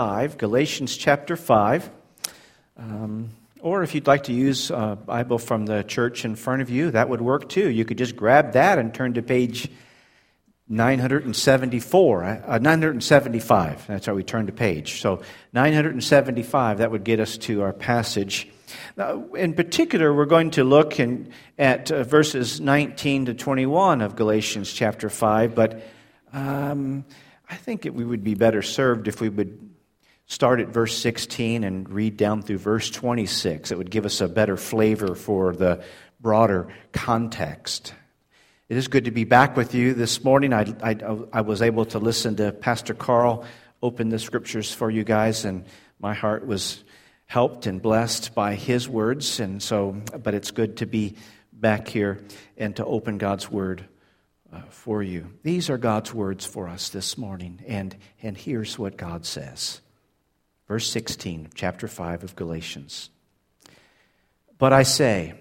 5, Galatians chapter 5. Or if you'd like to use a Bible from the church in front of you, that would work too. You could just grab that and turn to page 975. That's how we turn to page. So 975, that would get us to our passage. Now, in particular, we're going to look at verses 19 to 21 of Galatians chapter 5, but I think we would be better served if we would start at verse 16 and read down through verse 26. It would give us a better flavor for the broader context. It is good to be back with you this morning. I was able to listen to Pastor Carl open the scriptures for you guys, and my heart was helped and blessed by his words. But it's good to be back here and to open God's word for you. These are God's words for us this morning, and here's what God says. Verse 16, chapter 5 of Galatians. But I say,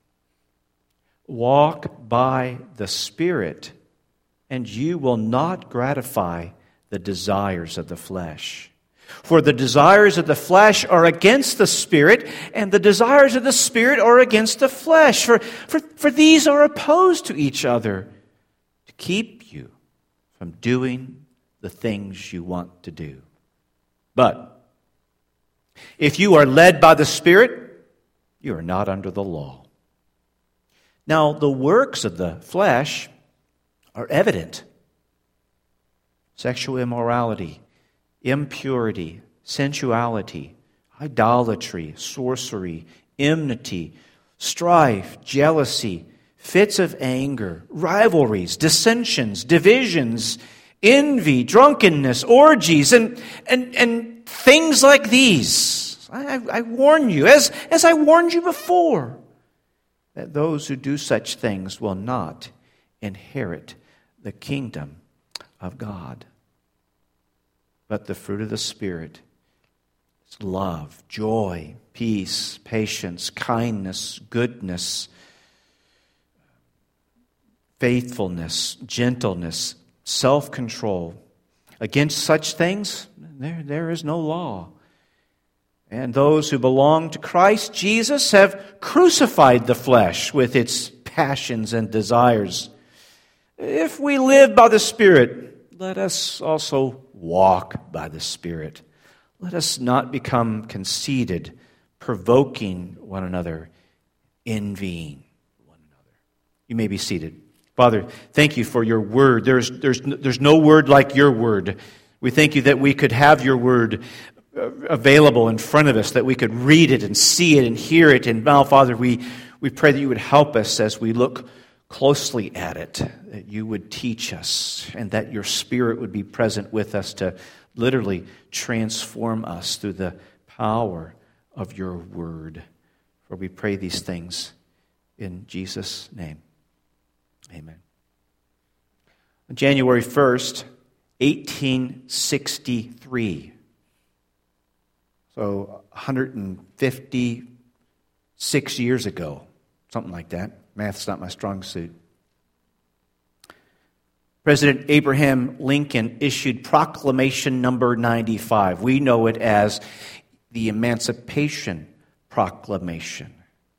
walk by the Spirit, and you will not gratify the desires of the flesh. For the desires of the flesh are against the Spirit, and the desires of the Spirit are against the flesh. For these are opposed to each other, to keep you from doing the things you want to do. But if you are led by the Spirit, you are not under the law. Now, the works of the flesh are evident: sexual immorality, impurity, sensuality, idolatry, sorcery, enmity, strife, jealousy, fits of anger, rivalries, dissensions, divisions, envy, drunkenness, orgies, and things like these. I warn you, as I warned you before, that those who do such things will not inherit the kingdom of God. But the fruit of the Spirit is love, joy, peace, patience, kindness, goodness, faithfulness, gentleness, self-control. Against such things, there is no law. And those who belong to Christ Jesus have crucified the flesh with its passions and desires. If we live by the Spirit, let us also walk by the Spirit. Let us not become conceited, provoking one another, envying one another. You may be seated. Father, thank you for your word. There's no word like your word. We thank you that we could have your word available in front of us, that we could read it and see it and hear it. And now, Father, we pray that you would help us as we look closely at it, that you would teach us, and that your Spirit would be present with us to literally transform us through the power of your word. For we pray these things in Jesus' name. Amen. On January 1st, 1863, so 156 years ago, something like that. Math's not my strong suit. President Abraham Lincoln issued Proclamation number 95. We know it as the Emancipation Proclamation.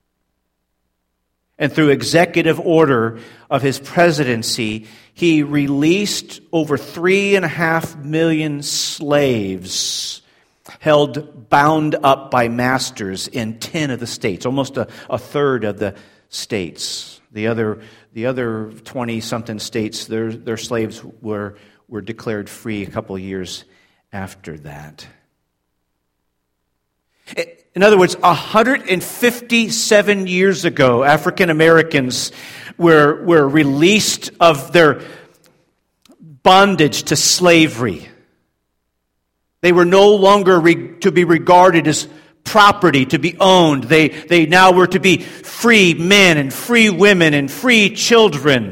And through executive order of his presidency, he released over 3.5 million slaves held bound up by masters in 10 of the states, almost a third of the states. The other 20-something states, their slaves were declared free a couple of years after that. In other words, 157 years ago, African Americans were released of their bondage to slavery. They were no longer to be regarded as property to be owned. They now were to be free men and free women and free children.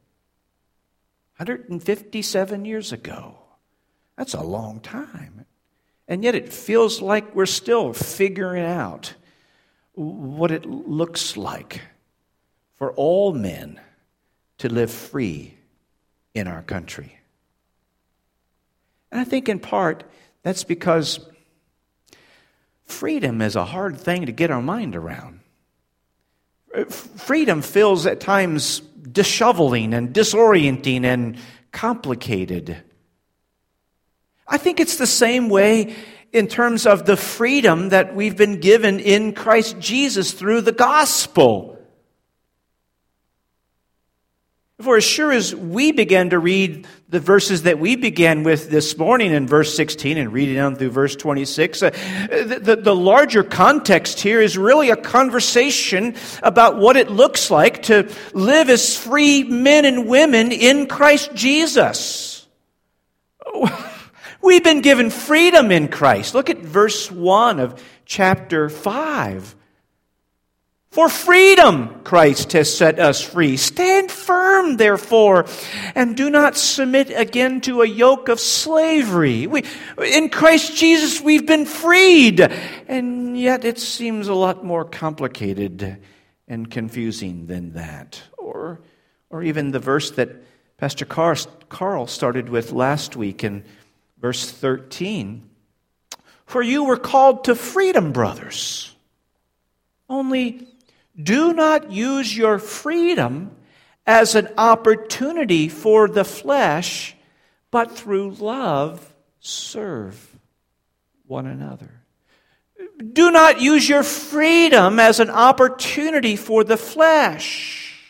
157 years ago. That's a long time. And yet it feels like we're still figuring out what it looks like for all men to live free in our country. And I think in part That's because freedom is a hard thing to get our mind around. Freedom feels at times disheveling and disorienting and complicated. I think it's the same way in terms of the freedom that we've been given in Christ Jesus through the gospel. For as sure as we began to read the verses that we began with this morning in verse 16 and reading on through verse 26, the larger context here is really a conversation about what it looks like to live as free men and women in Christ Jesus. We've been given freedom in Christ. Look at verse 1 of chapter 5. For freedom, Christ has set us free. Stand firm, therefore, and do not submit again to a yoke of slavery. In Christ Jesus, we've been freed. And yet it seems a lot more complicated and confusing than that. Or even the verse that Pastor Carl started with last week in verse 13. For you were called to freedom, brothers. Only do not use your freedom as an opportunity for the flesh, but through love serve one another. Do not use your freedom as an opportunity for the flesh.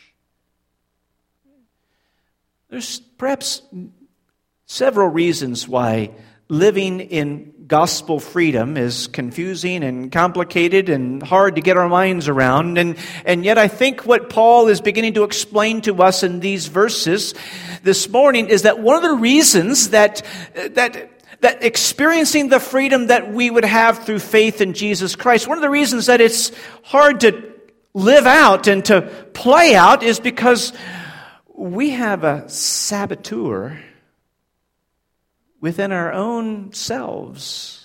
There's perhaps several reasons why living in gospel freedom is confusing and complicated and hard to get our minds around. And yet I think what Paul is beginning to explain to us in these verses this morning is that one of the reasons that experiencing the freedom that we would have through faith in Jesus Christ, one of the reasons that it's hard to live out and to play out is because we have a saboteur within our own selves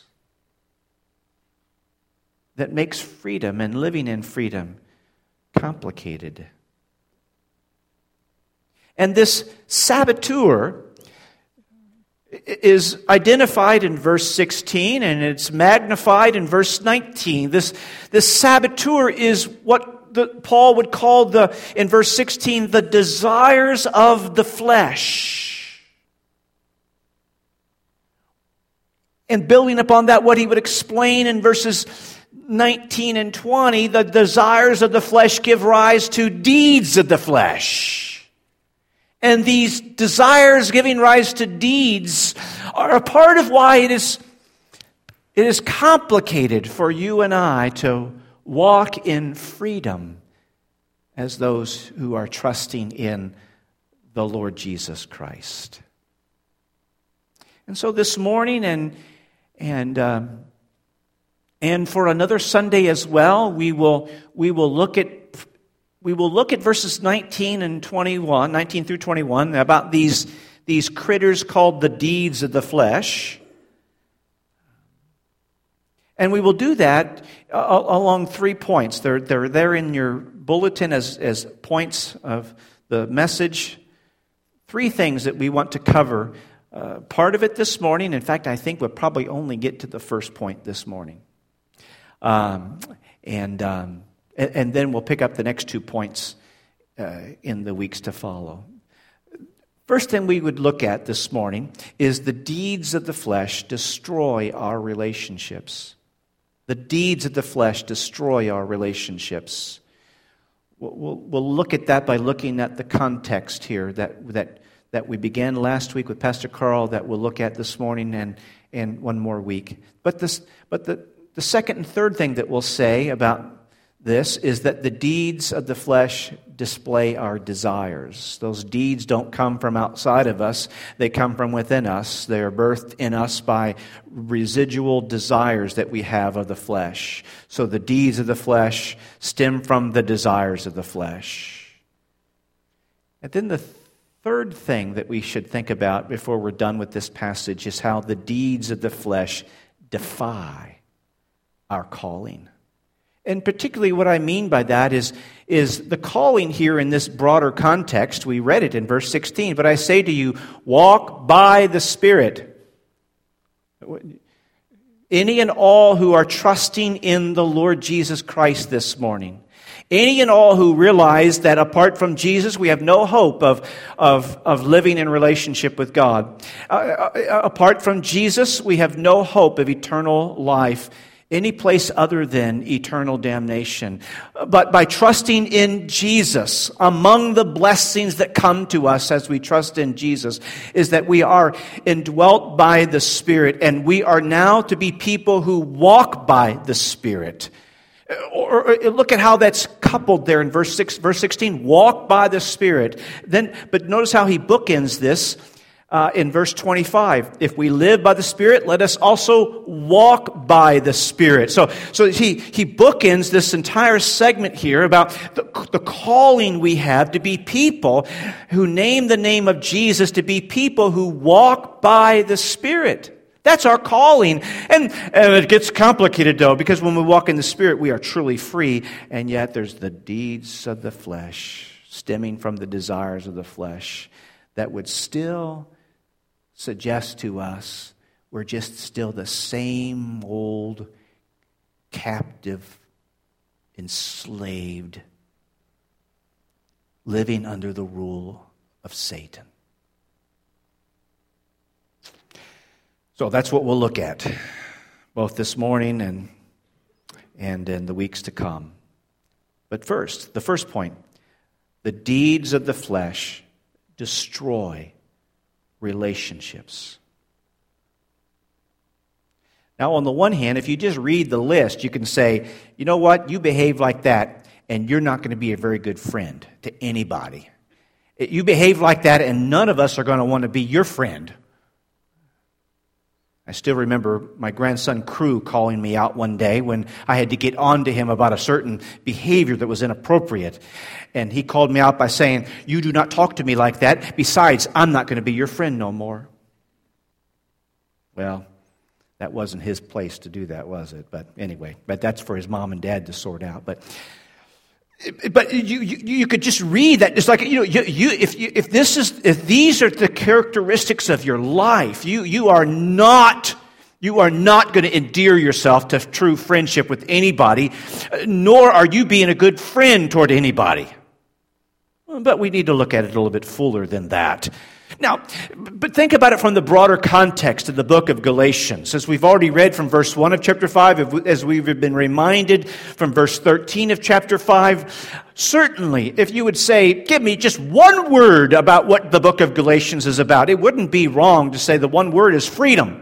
that makes freedom and living in freedom complicated. And this saboteur is identified in verse 16 and it's magnified in verse 19. This saboteur is what Paul would call in verse 16 the desires of the flesh. And building upon that, what he would explain in verses 19 and 20, the desires of the flesh give rise to deeds of the flesh. And these desires giving rise to deeds are a part of why it is complicated for you and I to walk in freedom as those who are trusting in the Lord Jesus Christ. And so this morning and for another Sunday as well, we will look at verses 19 through 21 about these critters called the deeds of the flesh. And we will do that along 3 points. They're there in your bulletin as points of the message. 3 things that we want to cover. Part of it this morning, in fact, I think we'll probably only get to the first point this morning. And then we'll pick up the next 2 points in the weeks to follow. First thing we would look at this morning is the deeds of the flesh destroy our relationships. The deeds of the flesh destroy our relationships. We'll look at that by looking at the context here that we began last week with Pastor Carl, that we'll look at this morning and one more week. But the second and third thing that we'll say about this is that the deeds of the flesh display our desires. Those deeds don't come from outside of us. They come from within us. They are birthed in us by residual desires that we have of the flesh. So the deeds of the flesh stem from the desires of the flesh. And then the third thing that we should think about before we're done with this passage is how the deeds of the flesh defy our calling. And particularly what I mean by that is the calling here in this broader context. We read it in verse 16. But I say to you, walk by the Spirit. Any and all who are trusting in the Lord Jesus Christ this morning. Any and all who realize that apart from Jesus, we have no hope of living in relationship with God. Apart from Jesus, we have no hope of eternal life any place other than eternal damnation. But by trusting in Jesus, among the blessings that come to us as we trust in Jesus, is that we are indwelt by the Spirit, and we are now to be people who walk by the Spirit. Or look at how that's coupled there in verse 16. Walk by the Spirit. But notice how he bookends this in verse 25. If we live by the Spirit, let us also walk by the Spirit. So he bookends this entire segment here about the calling we have to be people who name the name of Jesus, to be people who walk by the Spirit. That's our calling. And it gets complicated, though, because when we walk in the Spirit, we are truly free. And yet there's the deeds of the flesh, stemming from the desires of the flesh, that would still suggest to us we're just still the same old captive, enslaved, living under the rule of Satan. So that's what we'll look at, both this morning and in the weeks to come. But first, the first point, the deeds of the flesh destroy relationships. Now, on the one hand, if you just read the list, you can say, you know what, you behave like that, and you're not going to be a very good friend to anybody. You behave like that, and none of us are going to want to be your friend. I still remember my grandson Crew calling me out one day when I had to get on to him about a certain behavior that was inappropriate. And he called me out by saying, "You do not talk to me like that. Besides, I'm not going to be your friend no more." Well, that wasn't his place to do that, was it? But anyway, that's for his mom and dad to sort out. But you could just read that. It's like, if these are the characteristics of your life, you are not going to endear yourself to true friendship with anybody, nor are you being a good friend toward anybody. But we need to look at it a little bit fuller than that. Now, but think about it from the broader context of the book of Galatians. As we've already read from verse 1 of chapter 5, as we've been reminded from verse 13 of chapter 5, certainly, if you would say, give me just one word about what the book of Galatians is about, it wouldn't be wrong to say the one word is freedom.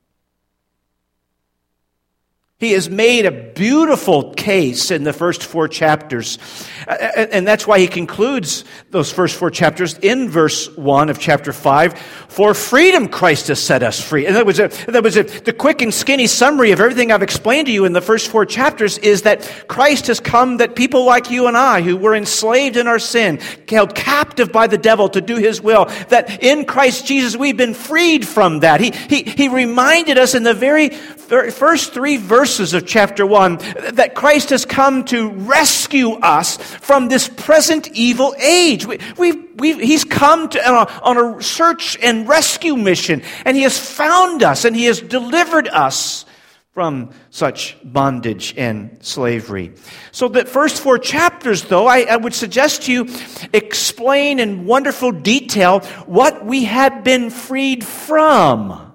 He has made a beautiful case in the first 4 chapters. And that's why he concludes those first 4 chapters in verse 1 of chapter 5. For freedom Christ has set us free. And that was the quick and skinny summary of everything I've explained to you in the first 4 chapters is that Christ has come that people like you and I, who were enslaved in our sin, held captive by the devil to do his will, that in Christ Jesus we've been freed from that. He reminded us in the very first 3 verses of chapter 1 that Christ has come to rescue us from this present evil age. He's come on a search and rescue mission, and he has found us, and he has delivered us from such bondage and slavery. So the first 4 chapters, though, I would suggest to you explain in wonderful detail what we have been freed from.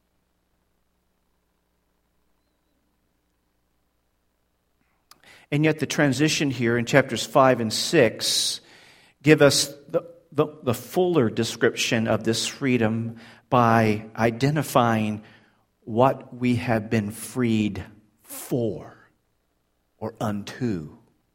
And yet the transition here in chapters 5 and 6 give us the fuller description of this freedom by identifying what we have been freed for or unto.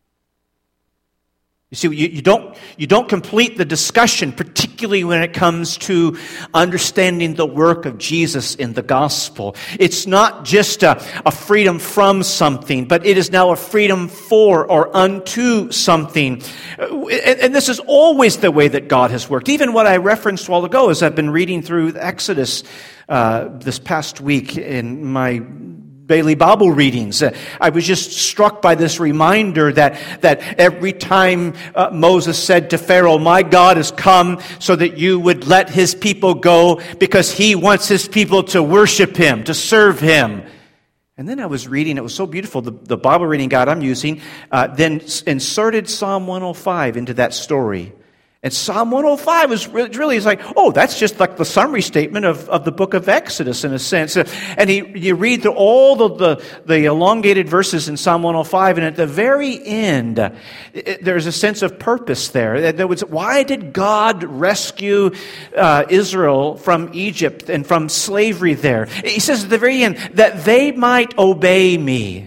You see, you don't complete the discussion, particularly when it comes to understanding the work of Jesus in the gospel. It's not just a freedom from something, but it is now a freedom for or unto something. And this is always the way that God has worked. Even what I referenced a while ago, as I've been reading through Exodus this past week in my daily Bible readings. I was just struck by this reminder that every time Moses said to Pharaoh, "My God has come so that you would let his people go because he wants his people to worship him, to serve him." And then I was reading, it was so beautiful, the Bible reading guide I'm using, then inserted Psalm 105 into that story. And Psalm 105 is really, it's like, oh, that's just like the summary statement of the book of Exodus in a sense. And you read through all the elongated verses in Psalm 105, and at the very end, there's a sense of purpose there. Why did God rescue Israel from Egypt and from slavery there? He says at the very end, that they might obey me.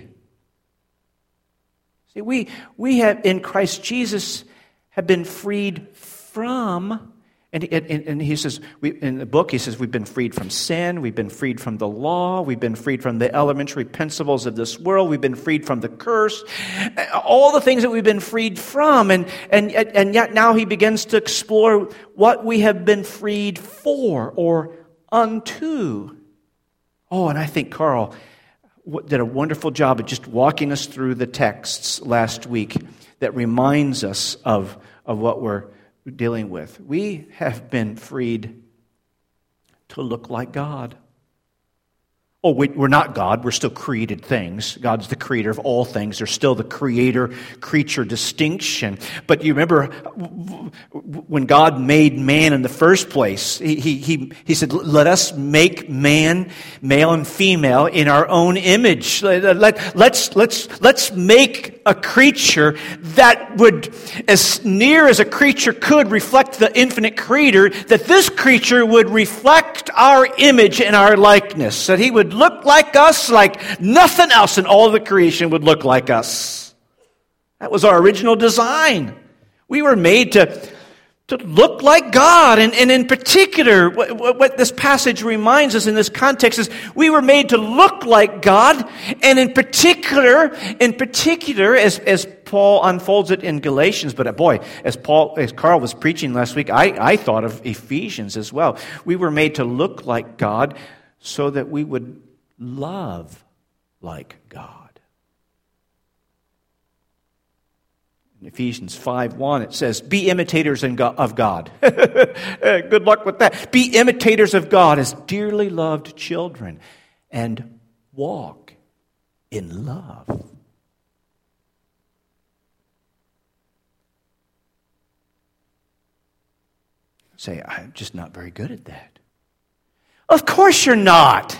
See, we have in Christ Jesus have been freed from, and he says, in the book, he says, we've been freed from sin, we've been freed from the law, we've been freed from the elementary principles of this world, we've been freed from the curse, all the things that we've been freed from, and yet now he begins to explore what we have been freed for or unto. Oh, and I think Carl did a wonderful job of just walking us through the texts last week that reminds us of what we're dealing with. We have been freed to look like God. Oh, we're not God. We're still created things. God's the creator of all things. There's still the creator-creature distinction. But you remember when God made man in the first place, he said, let us make man, male and female, in our own image. Let's make a creature that would, as near as a creature could, reflect the infinite creator, that this creature would reflect our image and our likeness, that he would look like us like nothing else in all of the creation would look like us. That was our original design. We were made to look like God. And in particular, what this passage reminds us in this context is we were made to look like God. And in particular, as Paul unfolds it in Galatians, but boy, as Carl was preaching last week, I thought of Ephesians as well. We were made to look like God so that we would love like God. In Ephesians 5:1, it says, be imitators of God. Good luck with that. Be imitators of God as dearly loved children and walk in love. Say, I'm just not very good at that. Of course you're not.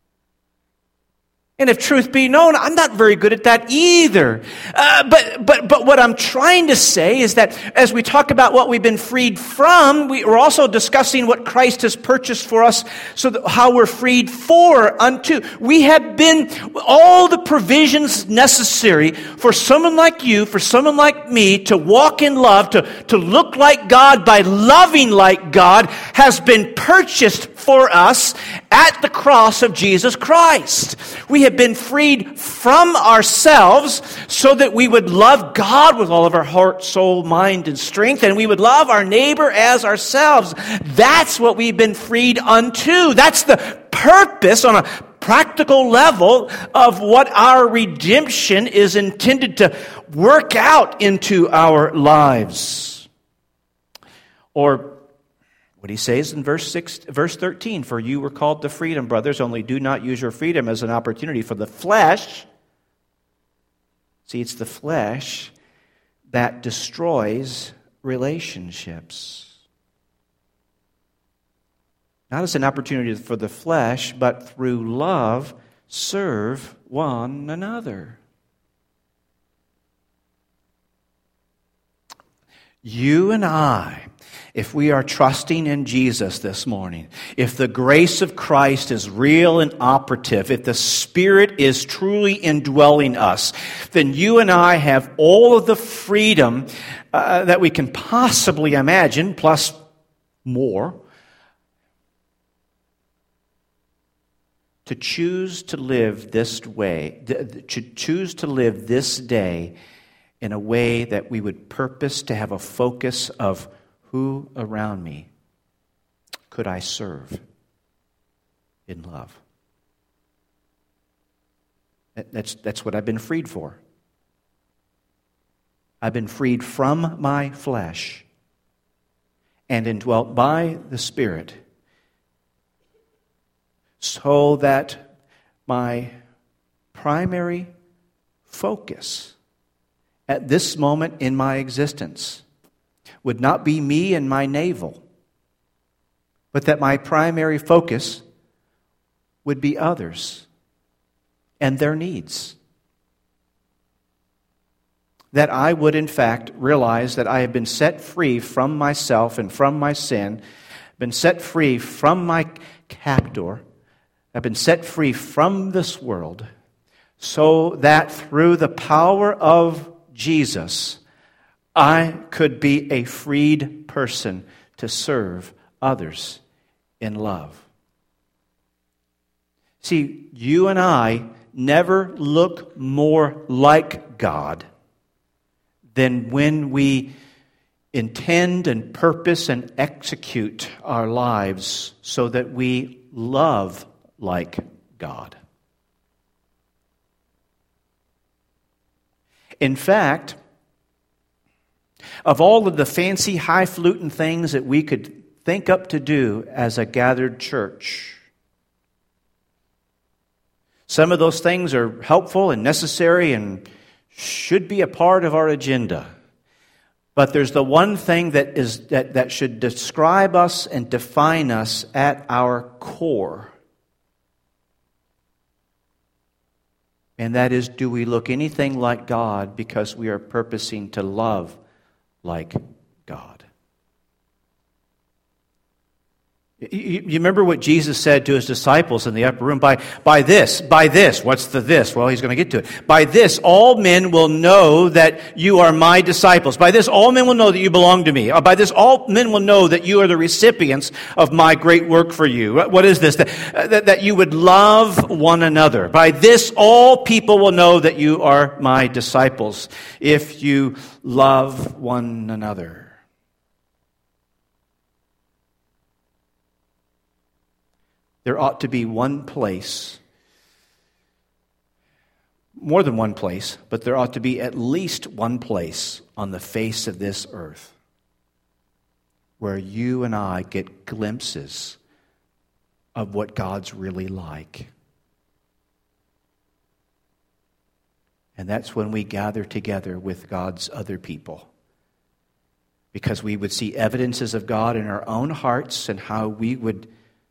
And if truth be known, I'm not very good at that either. But what I'm trying to say is that as we talk about what we've been freed from, we're also discussing what Christ has purchased for us, so that how we're freed for unto. We have been all the provisions necessary for someone like you, for someone like me, to walk in love, to look like God by loving like God, has been purchased for us at the cross of Jesus Christ. We have been freed from ourselves so that we would love God with all of our heart, soul, mind, and strength, and we would love our neighbor as ourselves. That's what we've been freed unto. That's the purpose on a practical level of what our redemption is intended to work out into our lives. Or what he says in verse 13, for you were called to freedom, brothers, only do not use your freedom as an opportunity for the flesh. See, it's the flesh that destroys relationships. Not as an opportunity for the flesh, but through love, serve one another. You and I, if we are trusting in Jesus this morning, if the grace of Christ is real and operative, if the Spirit is truly indwelling us, then you and I have all of the freedom that we can possibly imagine, plus more, to choose to live this way, to choose to live this day in a way that we would purpose to have a focus of who around me could I serve in love. That's what I've been freed for. I've been freed from my flesh and indwelt by the Spirit, so that my primary focus at this moment in my existence would not be me and my navel, but that my primary focus would be others and their needs. That I would, in fact, realize that I have been set free from myself and from my sin, been set free from my captor, I've been set free from this world, so that through the power of Jesus, I could be a freed person to serve others in love. See, you and I never look more like God than when we intend and purpose and execute our lives so that we love like God. In fact, of all of the fancy, highfalutin things that we could think up to do as a gathered church, some of those things are helpful and necessary and should be a part of our agenda. But there's the one thing that should describe us and define us at our core. And that is, do we look anything like God because we are purposing to love like God? You remember what Jesus said to his disciples in the upper room? By this, what's the this? Well, he's going to get to it. By this, all men will know that you are my disciples. By this, all men will know that you belong to me. By this, all men will know that you are the recipients of my great work for you. What is this? That you would love one another. By this, all people will know that you are my disciples, if you love one another. There ought to be one place, more than one place, but there ought to be at least one place on the face of this earth where you and I get glimpses of what God's really like. And that's when we gather together with God's other people, because we would see evidences of God in our own hearts and how we would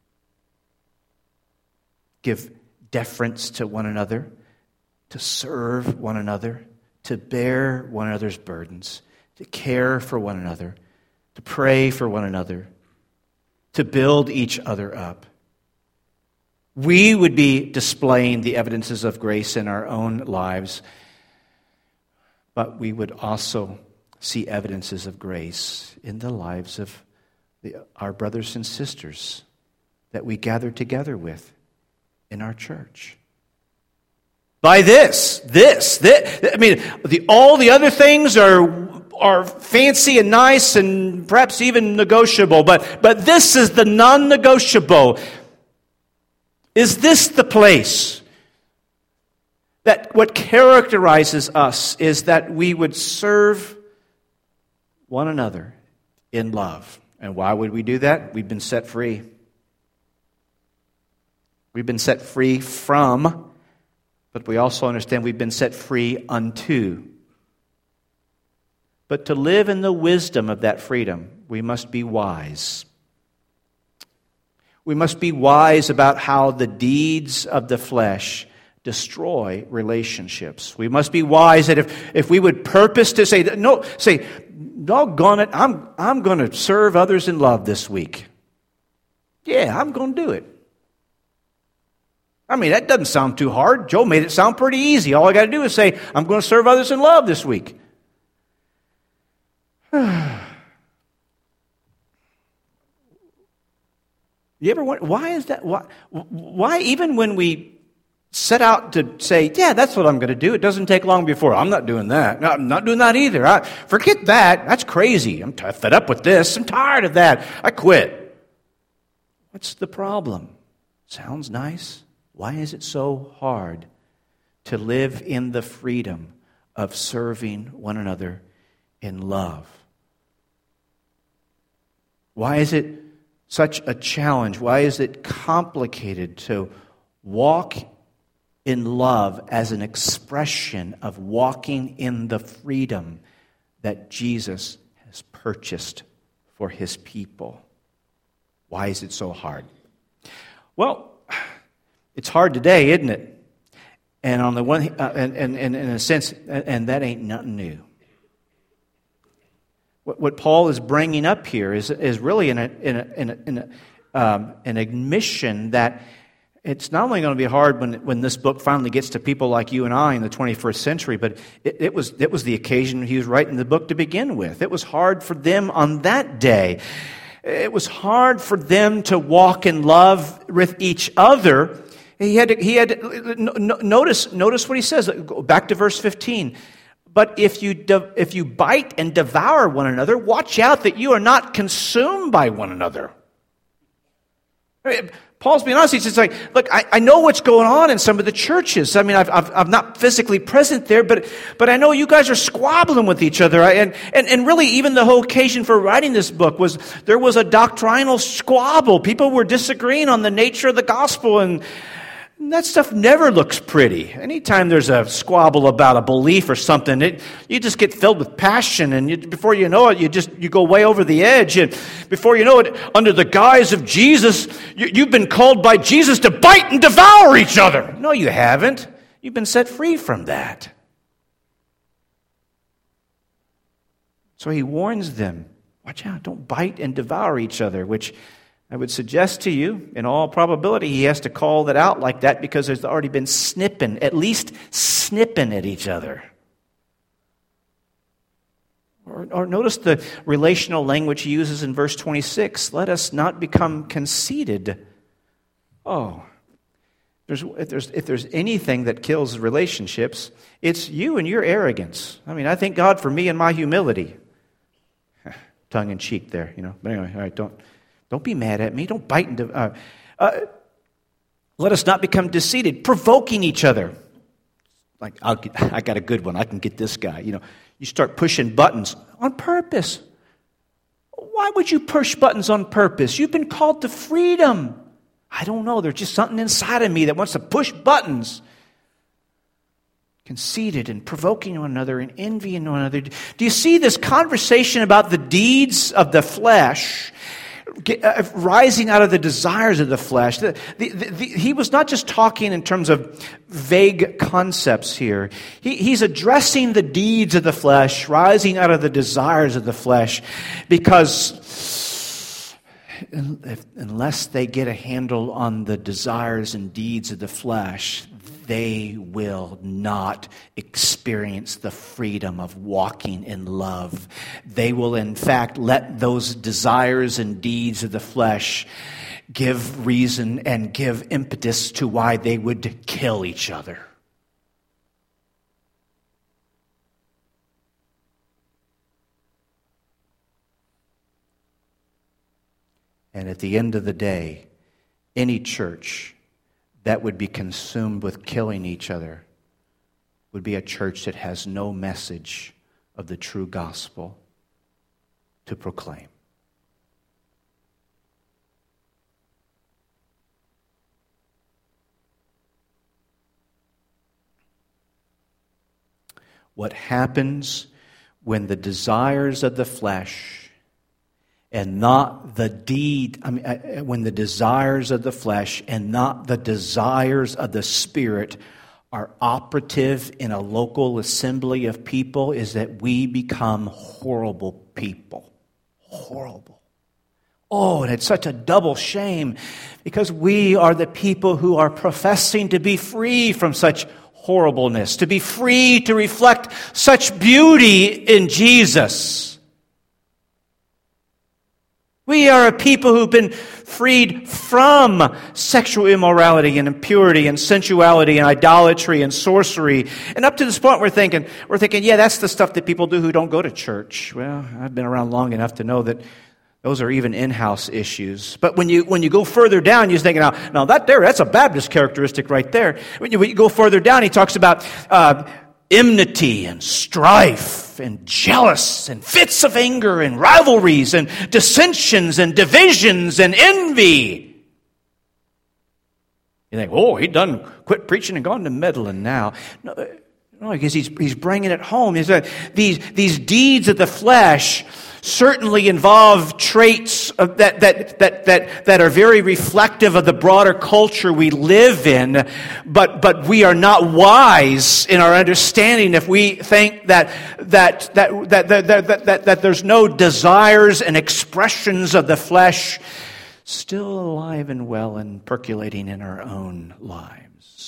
give deference to one another, to serve one another, to bear one another's burdens, to care for one another, to pray for one another, to build each other up. We would be displaying the evidences of grace in our own lives, but we would also see evidences of grace in the lives of our brothers and sisters that we gather together with in our church. By this, I mean, all the other things are fancy and nice and perhaps even negotiable, but this is the non-negotiable. Is this the place that what characterizes us is that we would serve one another in love? And why would we do that? We've been set free. We've been set free from, but we also understand we've been set free unto. But to live in the wisdom of that freedom, we must be wise. We must be wise about how the deeds of the flesh destroy relationships. We must be wise that if we would purpose to say, doggone it, I'm going to serve others in love this week. Yeah, I'm going to do it. I mean, that doesn't sound too hard. Joe made it sound pretty easy. All I got to do is say, I'm going to serve others in love this week. You ever wonder, why is that? Why even when we set out to say, yeah, that's what I'm going to do, it doesn't take long before, I'm not doing that. No, I'm not doing that either. Forget that. That's crazy. I'm fed up with this. I'm tired of that. I quit. What's the problem? Sounds nice. Why is it so hard to live in the freedom of serving one another in love? Why is it such a challenge? Why is it complicated to walk in love as an expression of walking in the freedom that Jesus has purchased for his people. Why is it so hard? Well, it's hard today, isn't it? And on the one, and in a sense, and that ain't nothing new. What Paul is bringing up here is really an admission that it's not only going to be hard when this book finally gets to people like you and I in the 21st century, but it was the occasion he was writing the book to begin with. It was hard for them on that day. It was hard for them to walk in love with each other. He had notice what he says. Go back to verse 15. But if you bite and devour one another, watch out that you are not consumed by one another. Paul's being honest. He's just like, look, I know what's going on in some of the churches. I mean, I'm not physically present there, but I know you guys are squabbling with each other. And really, even the whole occasion for writing this book was there was a doctrinal squabble. People were disagreeing on the nature of the gospel, and that stuff never looks pretty. Anytime there's a squabble about a belief or something, you just get filled with passion, and before you know it, you go way over the edge. And before you know it, under the guise of Jesus, you've been called by Jesus to bite and devour each other. No, you haven't. You've been set free from that. So he warns them, watch out, don't bite and devour each other, which I would suggest to you, in all probability, he has to call that out like that because there's already been at least snipping at each other. Or notice the relational language he uses in verse 26. Let us not become conceited. Oh, if there's anything that kills relationships, it's you and your arrogance. I mean, I thank God for me and my humility. Tongue in cheek there, But anyway, all right, Don't be mad at me. Don't bite and let us not become conceited, provoking each other. Like, I got a good one. I can get this guy. You start pushing buttons on purpose. Why would you push buttons on purpose? You've been called to freedom. I don't know. There's just something inside of me that wants to push buttons. Conceited and provoking one another and envying one another. Do you see this conversation about the deeds of the flesh rising out of the desires of the flesh? He was not just talking in terms of vague concepts here. He's addressing the deeds of the flesh, rising out of the desires of the flesh, because unless they get a handle on the desires and deeds of the flesh, they will not experience the freedom of walking in love. They will, in fact, let those desires and deeds of the flesh give reason and give impetus to why they would kill each other. And at the end of the day, any church that would be consumed with killing each other would be a church that has no message of the true gospel to proclaim. What happens when the desires of the flesh and not the when the desires of the flesh and not the desires of the Spirit are operative in a local assembly of people, is that we become horrible people. Horrible. Oh, and it's such a double shame, because we are the people who are professing to be free from such horribleness, to be free to reflect such beauty in Jesus. We are a people who've been freed from sexual immorality and impurity and sensuality and idolatry and sorcery. And up to this point, we're thinking, yeah, that's the stuff that people do who don't go to church. Well, I've been around long enough to know that those are even in-house issues. But when you go further down, you're thinking, now that's a Baptist characteristic right there. When you go further down, he talks about enmity and strife and jealous and fits of anger and rivalries and dissensions and divisions and envy. You think, oh, he done quit preaching and gone to meddling now. No, because he's bringing it home. He said, these deeds of the flesh certainly involve traits that are very reflective of the broader culture we live in, but we are not wise in our understanding if we think that there's no desires and expressions of the flesh still alive and well and percolating in our own lives.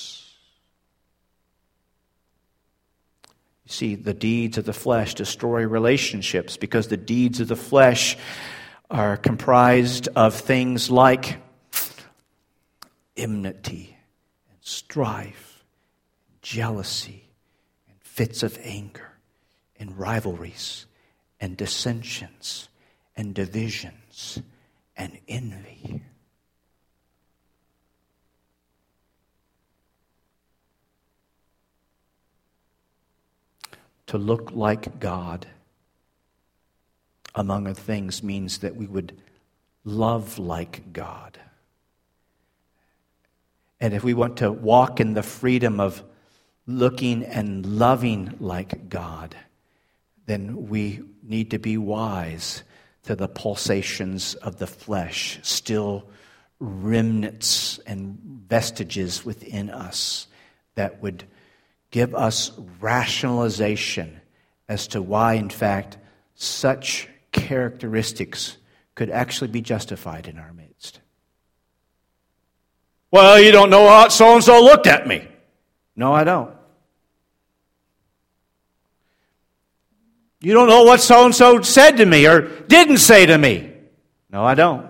See, the deeds of the flesh destroy relationships because the deeds of the flesh are comprised of things like enmity and strife, jealousy, and fits of anger, and rivalries, and dissensions, and divisions, and envy. To look like God, among other things, means that we would love like God. And if we want to walk in the freedom of looking and loving like God, then we need to be wise to the pulsations of the flesh, still remnants and vestiges within us that would give us rationalization as to why, in fact, such characteristics could actually be justified in our midst. Well, you don't know how so-and-so looked at me. No, I don't. You don't know what so-and-so said to me or didn't say to me. No, I don't.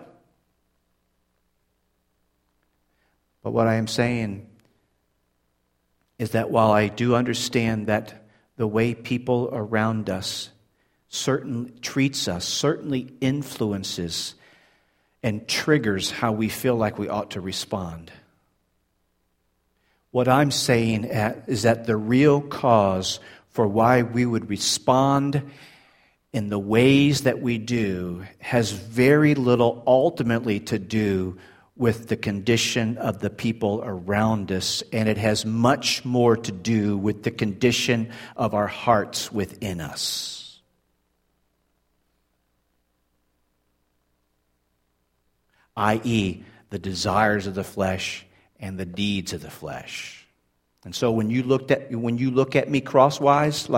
But what I am saying is that while I do understand that the way people around us treats us, certainly influences and triggers how we feel like we ought to respond. What I'm saying is that the real cause for why we would respond in the ways that we do has very little ultimately to do with the condition of the people around us, and it has much more to do with the condition of our hearts within us. I.e., the desires of the flesh and the deeds of the flesh. And so when you look at me crosswise,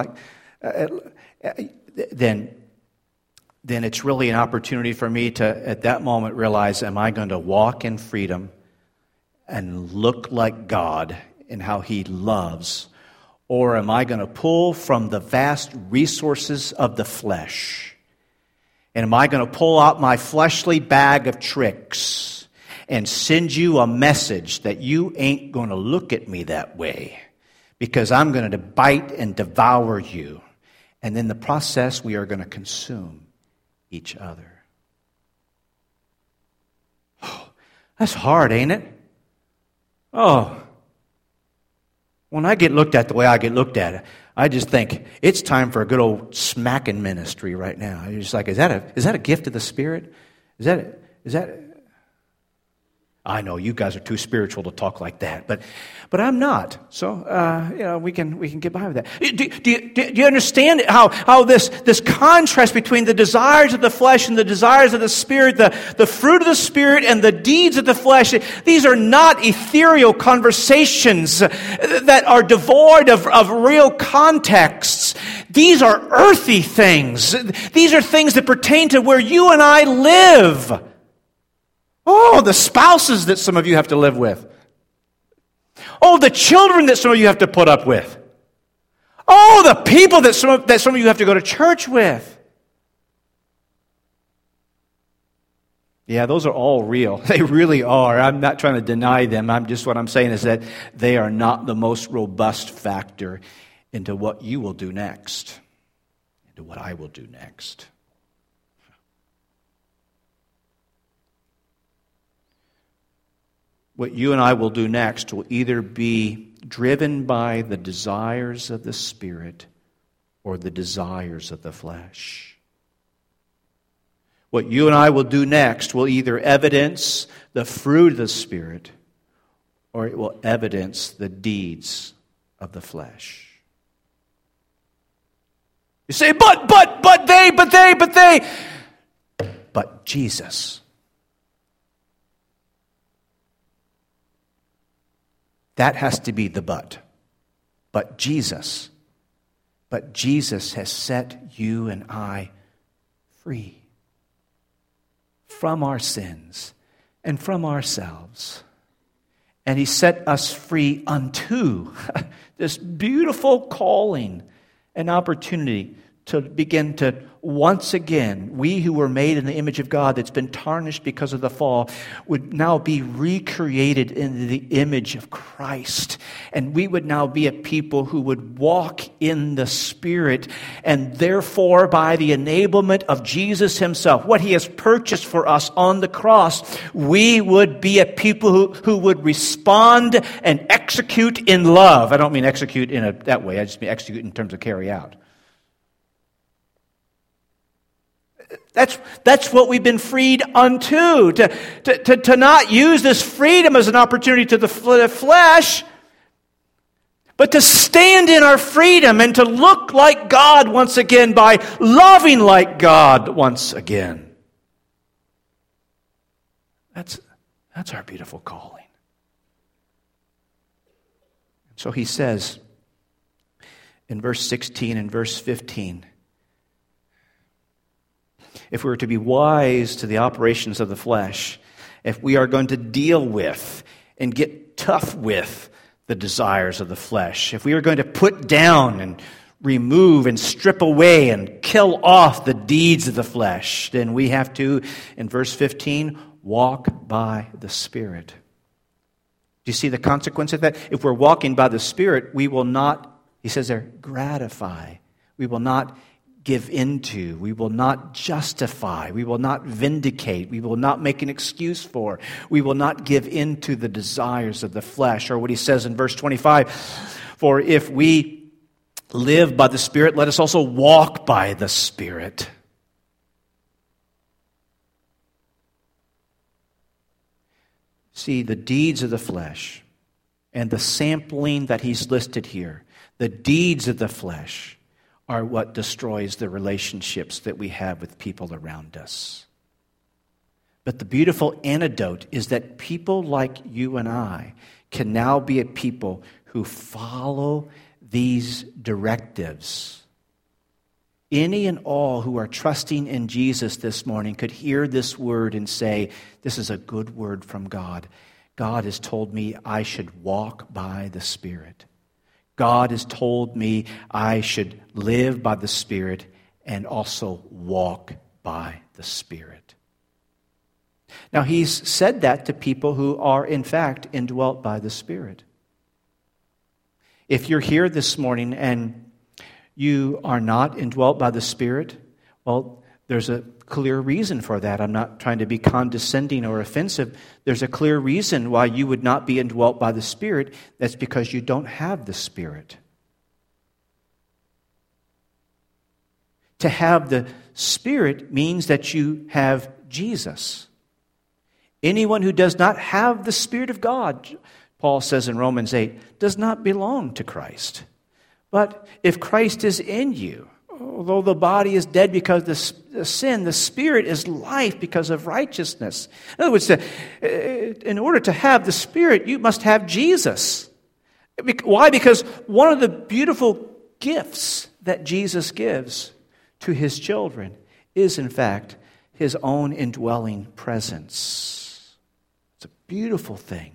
then it's really an opportunity for me to, at that moment, realize, am I going to walk in freedom and look like God in how He loves? Or am I going to pull from the vast resources of the flesh? And am I going to pull out my fleshly bag of tricks and send you a message that you ain't going to look at me that way because I'm going to bite and devour you? And in the process, we are going to consume each other. Oh, that's hard, ain't it? Oh, when I get looked at the way I get looked at, I just think it's time for a good old smacking ministry right now. You're just like, is that a gift of the Spirit? Is that? I know you guys are too spiritual to talk like that, but I'm not. So we can get by with that. Do you understand how this contrast between the desires of the flesh and the desires of the Spirit, the fruit of the Spirit and the deeds of the flesh? These are not ethereal conversations that are devoid of real contexts. These are earthy things. These are things that pertain to where you and I live. Oh, the spouses that some of you have to live with. Oh, the children that some of you have to put up with. Oh, the people that some of you have to go to church with. Yeah, those are all real. They really are. I'm not trying to deny them. What I'm saying is that they are not the most robust factor into what you will do next, into what I will do next. What you and I will do next will either be driven by the desires of the Spirit or the desires of the flesh. What you and I will do next will either evidence the fruit of the Spirit or it will evidence the deeds of the flesh. You say, but they. But Jesus. That has to be the but. But Jesus. But Jesus has set you and I free from our sins and from ourselves. And He set us free unto this beautiful calling and opportunity to begin to once again, we who were made in the image of God that's been tarnished because of the fall, would now be recreated in the image of Christ. And we would now be a people who would walk in the Spirit, and therefore by the enablement of Jesus Himself, what He has purchased for us on the cross, we would be a people who would respond and execute in love. I don't mean execute in that way, I just mean execute in terms of carry out. That's what we've been freed unto, to not use this freedom as an opportunity to the flesh, but to stand in our freedom and to look like God once again by loving like God once again. That's our beautiful calling. So He says in verse 16 and verse 15, if we were to be wise to the operations of the flesh, if we are going to deal with and get tough with the desires of the flesh, if we are going to put down and remove and strip away and kill off the deeds of the flesh, then we have to, in verse 15, walk by the Spirit. Do you see the consequence of that? If we're walking by the Spirit, we will not, he says there, gratify. We will not give into, we will not justify, we will not vindicate, we will not make an excuse for, we will not give into the desires of the flesh. Or what he says in verse 25, for if we live by the Spirit, let us also walk by the Spirit. See, the deeds of the flesh and the sampling that he's listed here, the deeds of the flesh are what destroys the relationships that we have with people around us. But the beautiful antidote is that people like you and I can now be a people who follow these directives. Any and all who are trusting in Jesus this morning could hear this word and say, this is a good word from God. God has told me I should walk by the Spirit. God has told me I should live by the Spirit and also walk by the Spirit. Now, he's said that to people who are, in fact, indwelt by the Spirit. If you're here this morning and you are not indwelt by the Spirit, well, there's a clear reason for that. I'm not trying to be condescending or offensive. There's a clear reason why you would not be indwelt by the Spirit. That's because you don't have the Spirit. To have the Spirit means that you have Jesus. Anyone who does not have the Spirit of God, Paul says in Romans 8, does not belong to Christ. But if Christ is in you, although the body is dead because of sin, the Spirit is life because of righteousness. In other words, in order to have the Spirit, you must have Jesus. Why? Because one of the beautiful gifts that Jesus gives to His children is, in fact, His own indwelling presence. It's a beautiful thing.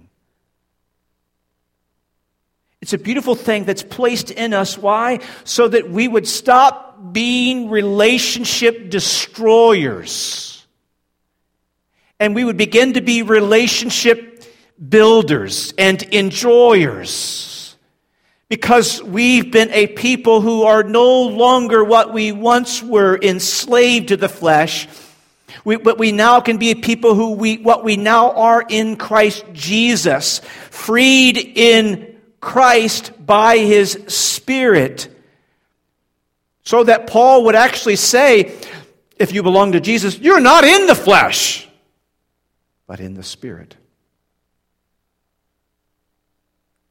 It's a beautiful thing that's placed in us. Why? So that we would stop being relationship destroyers. And we would begin to be relationship builders and enjoyers. Because we've been a people who are no longer what we once were, enslaved to the flesh. But we now can be a people who what we now are in Christ Jesus, freed in Christ by His Spirit. So that Paul would actually say, if you belong to Jesus, you're not in the flesh, but in the Spirit.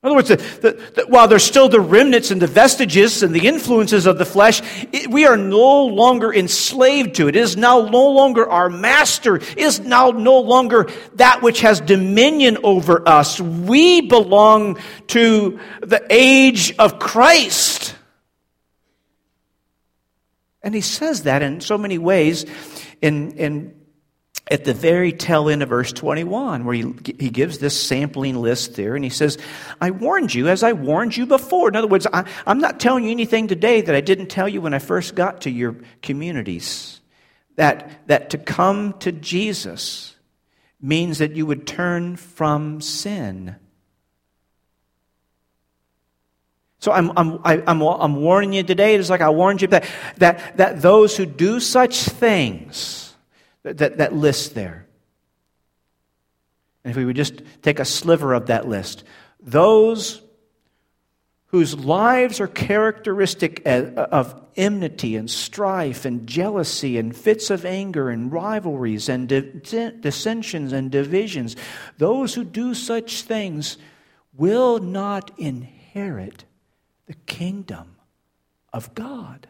In other words, while there's still the remnants and the vestiges and the influences of the flesh, we are no longer enslaved to it. It is now no longer our master. It is now no longer that which has dominion over us. We belong to the age of Christ. And he says that in so many ways at the very tail end of verse 21, where he gives this sampling list there, and he says, I warned you as I warned you before. In other words, I'm not telling you anything today that I didn't tell you when I first got to your communities. That to come to Jesus means that you would turn from sin. So I'm warning you today, just like I warned you that those who do such things, that list there. And if we would just take a sliver of that list, those whose lives are characteristic of enmity and strife and jealousy and fits of anger and rivalries and dissensions and divisions, those who do such things will not inherit the kingdom of God.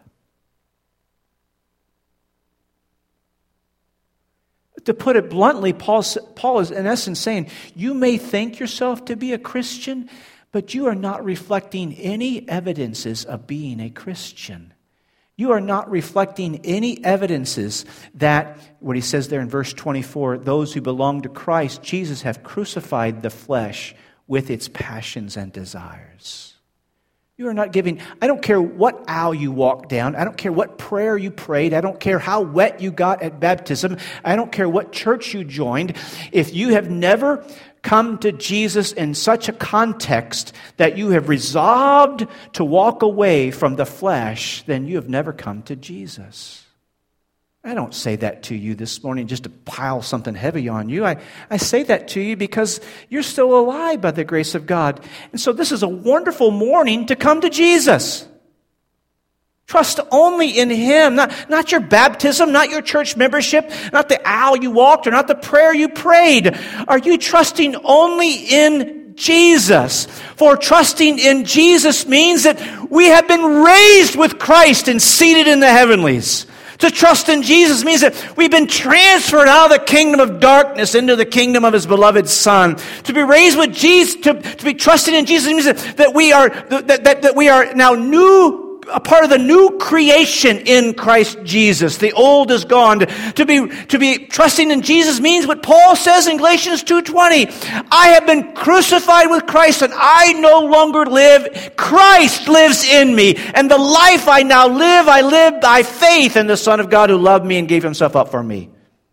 To put it bluntly, Paul is in essence saying, you may think yourself to be a Christian, but you are not reflecting any evidences of being a Christian. You are not reflecting any evidences that, what he says there in verse 24, those who belong to Christ Jesus have crucified the flesh with its passions and desires. You are not giving, I don't care what aisle you walked down. I don't care what prayer you prayed. I don't care how wet you got at baptism. I don't care what church you joined. If you have never come to Jesus in such a context that you have resolved to walk away from the flesh, then you have never come to Jesus. I don't say that to you this morning just to pile something heavy on you. I say that to you because you're still alive by the grace of God. And so this is a wonderful morning to come to Jesus. Trust only in Him, not your baptism, not your church membership, not the aisle you walked, or not the prayer you prayed. Are you trusting only in Jesus? For trusting in Jesus means that we have been raised with Christ and seated in the heavenlies. To trust in Jesus means that we've been transferred out of the kingdom of darkness into the kingdom of His beloved Son. To be raised with Jesus, to be trusting in Jesus means that we are now a part of the new creation in Christ Jesus. The old is gone. To be trusting in Jesus means what Paul says in Galatians 2:20. I have been crucified with Christ, and I no longer live. Christ lives in me. And the life I now live, I live by faith in the Son of God who loved me and gave Himself up for me.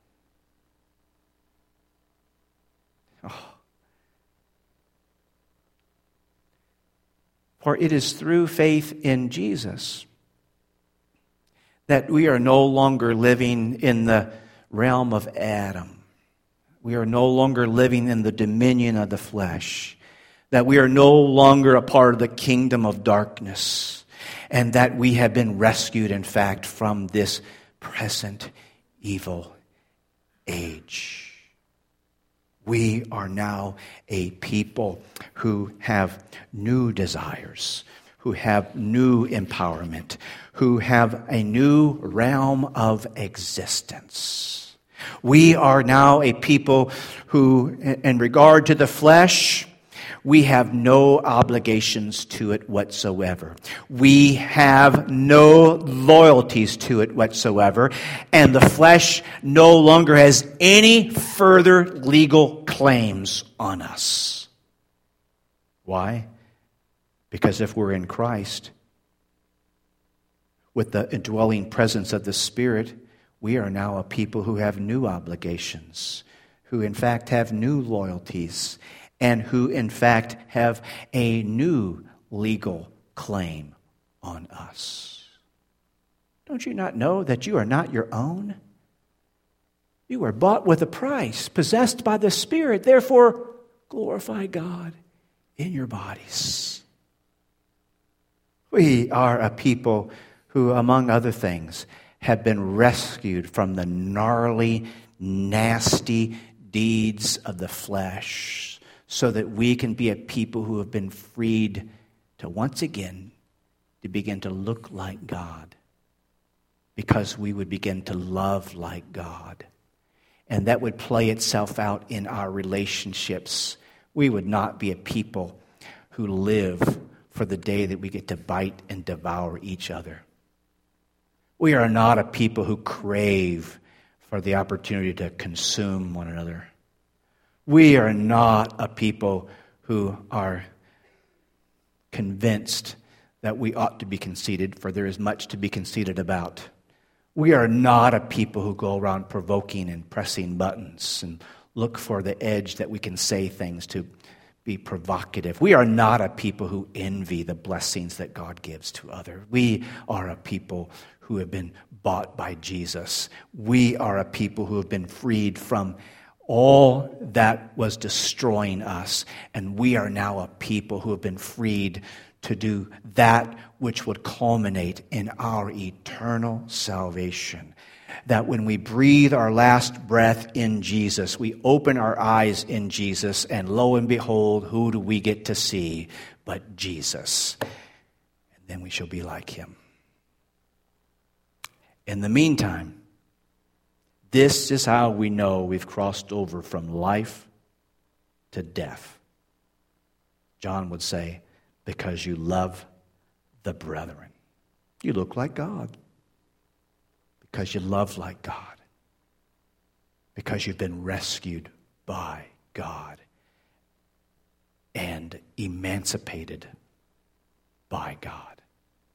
For it is through faith in Jesus that we are no longer living in the realm of Adam. We are no longer living in the dominion of the flesh. That we are no longer a part of the kingdom of darkness. And that we have been rescued, in fact, from this present evil age. We are now a people who have new desires, who have new empowerment, who have a new realm of existence. We are now a people who, in regard to the flesh, we have no obligations to it whatsoever. We have no loyalties to it whatsoever. And the flesh no longer has any further legal claims on us. Why? Because if we're in Christ, with the indwelling presence of the Spirit, we are now a people who have new obligations, who in fact have new loyalties, and who, in fact, have a new legal claim on us. Don't you not know that you are not your own? You are bought with a price, possessed by the Spirit. Therefore, glorify God in your bodies. We are a people who, among other things, have been rescued from the gnarly, nasty deeds of the flesh, so that we can be a people who have been freed to once again to begin to look like God, because we would begin to love like God. And that would play itself out in our relationships. We would not be a people who live for the day that we get to bite and devour each other. We are not a people who crave for the opportunity to consume one another. We are not a people who are convinced that we ought to be conceited, for there is much to be conceited about. We are not a people who go around provoking and pressing buttons and look for the edge that we can say things to be provocative. We are not a people who envy the blessings that God gives to others. We are a people who have been bought by Jesus. We are a people who have been freed from all that was destroying us. And we are now a people who have been freed to do that which would culminate in our eternal salvation. That when we breathe our last breath in Jesus, we open our eyes in Jesus, and lo and behold, who do we get to see but Jesus? And then we shall be like him. In the meantime, this is how we know we've crossed over from life to death. John would say, because you love the brethren. You look like God. Because you love like God. Because you've been rescued by God. And emancipated by God.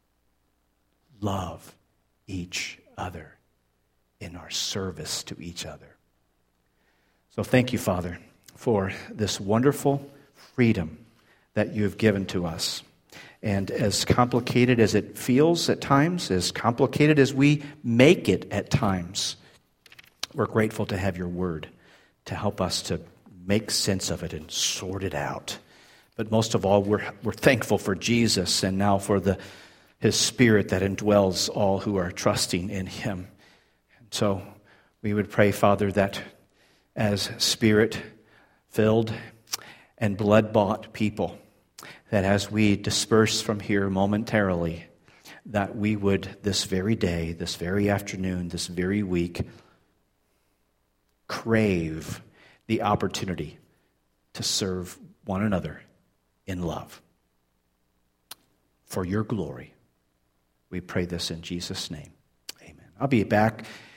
Love each other in our service to each other. So thank you, Father, for this wonderful freedom that you have given to us. And as complicated as it feels at times, as complicated as we make it at times, we're grateful to have your word to help us to make sense of it and sort it out. But most of all, we're thankful for Jesus and now for his Spirit that indwells all who are trusting in him. And so we would pray, Father, that as Spirit-filled and blood-bought people, that as we disperse from here momentarily, that we would this very day, this very afternoon, this very week, crave the opportunity to serve one another in love. For your glory, we pray this in Jesus' name. Amen. I'll be back